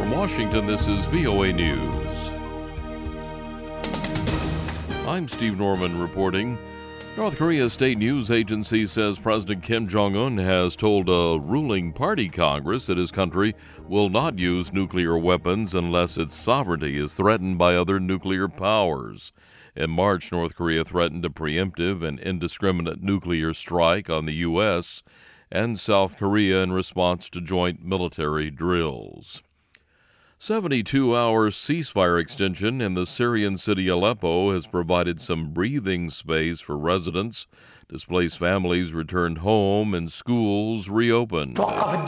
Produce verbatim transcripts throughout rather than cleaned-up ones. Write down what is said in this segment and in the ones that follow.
From Washington, this is V O A News. I'm Steve Norman reporting. North Korea's state news agency says President Kim Jong-un has told a ruling party Congress that his country will not use nuclear weapons unless its sovereignty is threatened by other nuclear powers. In March, North Korea threatened a preemptive and indiscriminate nuclear strike on the U S and South Korea in response to joint military drills. seventy-two hour ceasefire extension in the Syrian city Aleppo has provided some breathing space for residents. Displaced families returned home and schools reopened.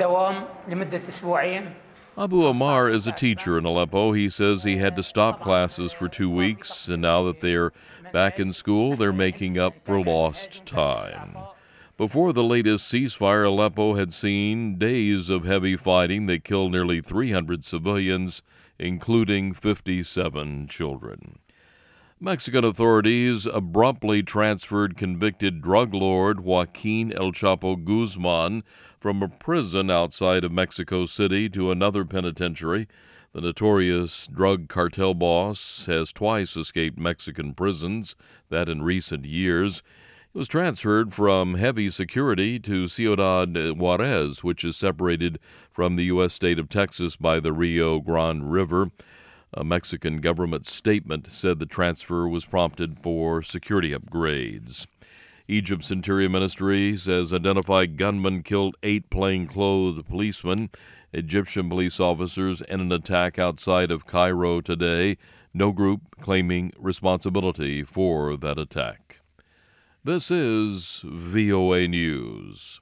Abu Amar is a teacher in Aleppo. He says he had to stop classes for two weeks, and now that they're back in school, they're making up for lost time. Before the latest ceasefire, Aleppo had seen days of heavy fighting that killed nearly three hundred civilians, including fifty-seven children. Mexican authorities abruptly transferred convicted drug lord Joaquin El Chapo Guzman from a prison outside of Mexico City to another penitentiary. The notorious drug cartel boss has twice escaped Mexican prisons, that in recent years. It was transferred from heavy security to Ciudad Juarez, which is separated from the U S state of Texas by the Rio Grande River. A Mexican government statement said the transfer was prompted for security upgrades. Egypt's Interior Ministry says identified gunmen killed eight plainclothes policemen, Egyptian police officers, in an attack outside of Cairo today. No group claiming responsibility for that attack. This is V O A News.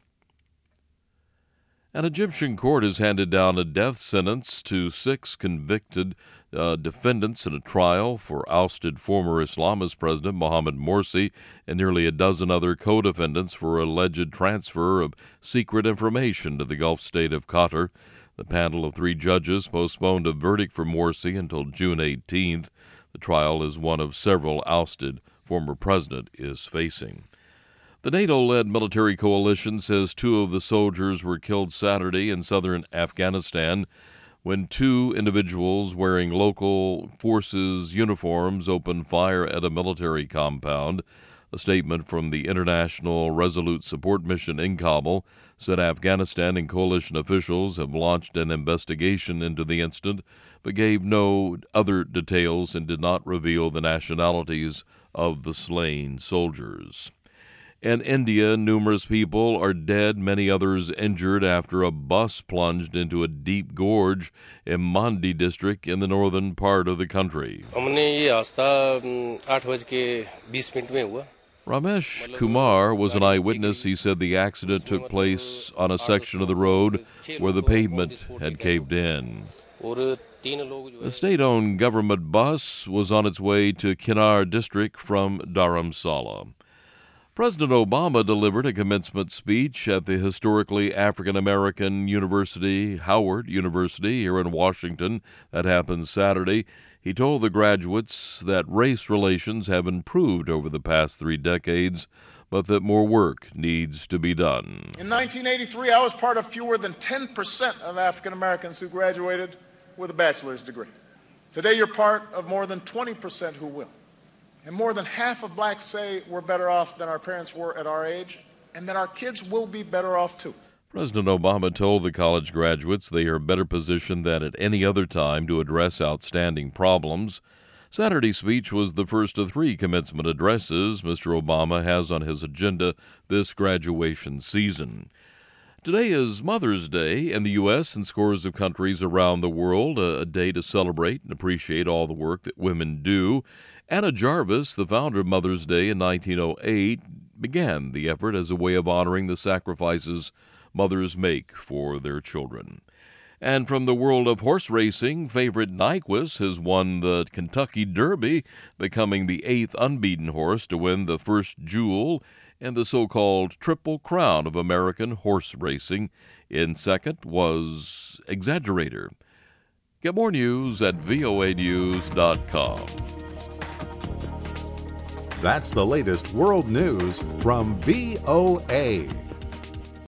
An Egyptian court has handed down a death sentence to six convicted uh, defendants in a trial for ousted former Islamist President Mohamed Morsi and nearly a dozen other co-defendants for alleged transfer of secret information to the Gulf state of Qatar. The panel of three judges postponed a verdict for Morsi until June eighteenth. The trial is one of several ousted former president is facing. The NATO-led military coalition says two of the soldiers were killed Saturday in southern Afghanistan when two individuals wearing local forces uniforms opened fire at a military compound. A statement from the International Resolute Support Mission in Kabul said Afghanistan and coalition officials have launched an investigation into the incident, but gave no other details and did not reveal the nationalities of the slain soldiers. In India, numerous people are dead, many others injured after a bus plunged into a deep gorge in Mandi district in the northern part of the country. Ramesh Kumar was an eyewitness. He said the accident took place on a section of the road where the pavement had caved in. The state-owned government bus was on its way to Kinnar district from Dharamsala. President Obama delivered a commencement speech at the historically African-American University, Howard University, here in Washington. That happened Saturday. He told the graduates that race relations have improved over the past three decades, but that more work needs to be done. In nineteen eighty-three, I was part of fewer than ten percent of African Americans who graduated with a bachelor's degree. Today, you're part of more than twenty percent who will. And more than half of blacks say we're better off than our parents were at our age, and that our kids will be better off too. President Obama told the college graduates they are better positioned than at any other time to address outstanding problems. Saturday's speech was the first of three commencement addresses Mister Obama has on his agenda this graduation season. Today is Mother's Day in the U S and scores of countries around the world, a day to celebrate and appreciate all the work that women do. Anna Jarvis, the founder of Mother's Day in nineteen oh eight, began the effort as a way of honoring the sacrifices mothers make for their children. And from the world of horse racing, favorite Nyquist has won the Kentucky Derby, becoming the eighth unbeaten horse to win the first jewel and the so-called Triple Crown of American horse racing. In second was Exaggerator. Get more news at V O A news dot com. That's the latest world news from V O A.